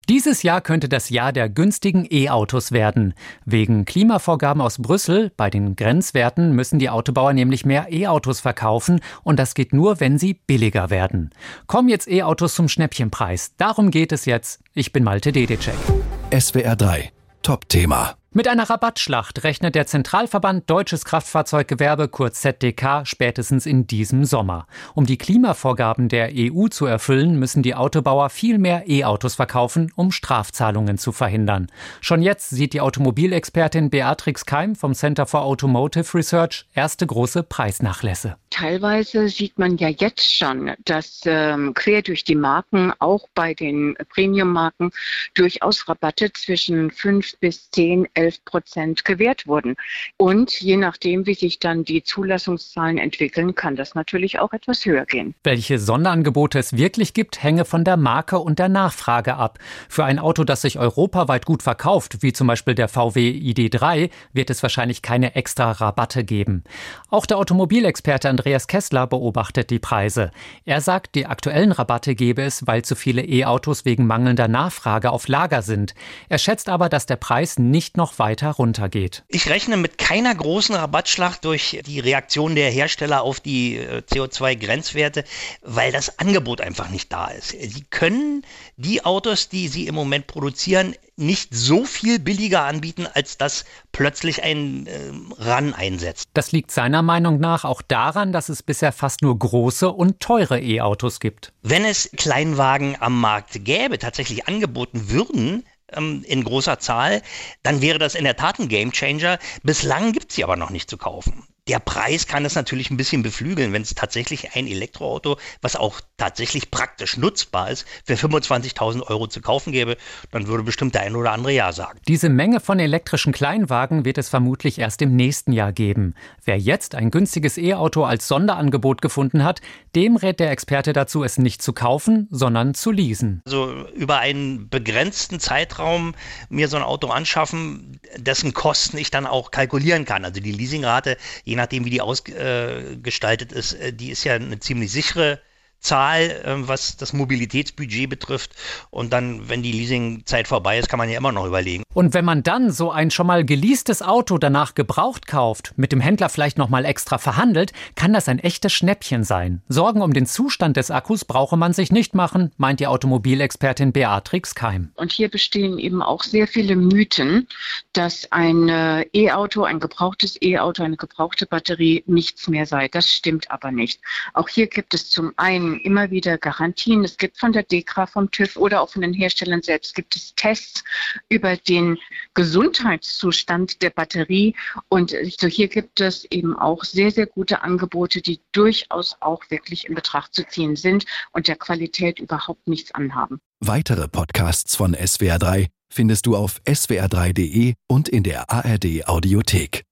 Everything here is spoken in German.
Dieses Jahr könnte das Jahr der günstigen E-Autos werden. Wegen Klimavorgaben aus Brüssel bei den Grenzwerten müssen die Autobauer nämlich mehr E-Autos verkaufen und das geht nur, wenn sie billiger werden. Kommen jetzt E-Autos zum Schnäppchenpreis? Darum geht es jetzt. Ich bin Malte Dedicek. SWR 3 Top-Thema. Mit einer Rabattschlacht rechnet der Zentralverband Deutsches Kraftfahrzeuggewerbe, kurz ZDK, spätestens in diesem Sommer. Um die Klimavorgaben der EU zu erfüllen, müssen die Autobauer viel mehr E-Autos verkaufen, um Strafzahlungen zu verhindern. Schon jetzt sieht die Automobilexpertin Beatrix Keim vom Center for Automotive Research erste große Preisnachlässe. Teilweise sieht man ja jetzt schon, dass quer durch die Marken, auch bei den Premium-Marken, durchaus Rabatte zwischen 5 bis 10, 11% gewährt wurden. Und je nachdem, wie sich dann die Zulassungszahlen entwickeln, kann das natürlich auch etwas höher gehen. Welche Sonderangebote es wirklich gibt, hänge von der Marke und der Nachfrage ab. Für ein Auto, das sich europaweit gut verkauft, wie zum Beispiel der VW ID.3, wird es wahrscheinlich keine extra Rabatte geben. Auch der Automobilexperte Andreas Kessler beobachtet die Preise. Er sagt, die aktuellen Rabatte gebe es, weil zu viele E-Autos wegen mangelnder Nachfrage auf Lager sind. Er schätzt aber, dass der Preis nicht noch weiter runtergeht. Ich rechne mit keiner großen Rabattschlacht durch die Reaktion der Hersteller auf die CO2-Grenzwerte, weil das Angebot einfach nicht da ist. Sie können die Autos, die sie im Moment produzieren, nicht so viel billiger anbieten, als das plötzlich ein RAN einsetzt. Das liegt seiner Meinung nach auch daran, dass es bisher fast nur große und teure E-Autos gibt. Wenn es Kleinwagen am Markt gäbe, tatsächlich angeboten würden, in großer Zahl, dann wäre das in der Tat ein Gamechanger. Bislang gibt es sie aber noch nicht zu kaufen. Der Preis kann es natürlich ein bisschen beflügeln, wenn es tatsächlich ein Elektroauto, was auch tatsächlich praktisch nutzbar ist, für 25.000 € zu kaufen gäbe, dann würde bestimmt der ein oder andere ja sagen. Diese Menge von elektrischen Kleinwagen wird es vermutlich erst im nächsten Jahr geben. Wer jetzt ein günstiges E-Auto als Sonderangebot gefunden hat, dem rät der Experte dazu, es nicht zu kaufen, sondern zu leasen. Also über einen begrenzten Zeitraum mir so ein Auto anschaffen, dessen Kosten ich dann auch kalkulieren kann. Also die Leasingrate, je nachdem wie die ausgestaltet ist, die ist ja eine ziemlich sichere Zahl, was das Mobilitätsbudget betrifft. Und dann, wenn die Leasingzeit vorbei ist, kann man ja immer noch überlegen. Und wenn man dann so ein schon mal geleastes Auto danach gebraucht kauft, mit dem Händler vielleicht noch mal extra verhandelt, kann das ein echtes Schnäppchen sein. Sorgen um den Zustand des Akkus brauche man sich nicht machen, meint die Automobilexpertin Beatrix Keim. Und hier bestehen eben auch sehr viele Mythen, dass ein E-Auto, ein gebrauchtes E-Auto, eine gebrauchte Batterie nichts mehr sei. Das stimmt aber nicht. Auch hier gibt es zum einen immer wieder Garantien. Es gibt von der DEKRA, vom TÜV oder auch von den Herstellern selbst gibt es Tests über den Gesundheitszustand der Batterie. Und so hier gibt es eben auch sehr, sehr gute Angebote, die durchaus auch wirklich in Betracht zu ziehen sind und der Qualität überhaupt nichts anhaben. Weitere Podcasts von SWR 3 findest du auf swr3.de und in der ARD Audiothek.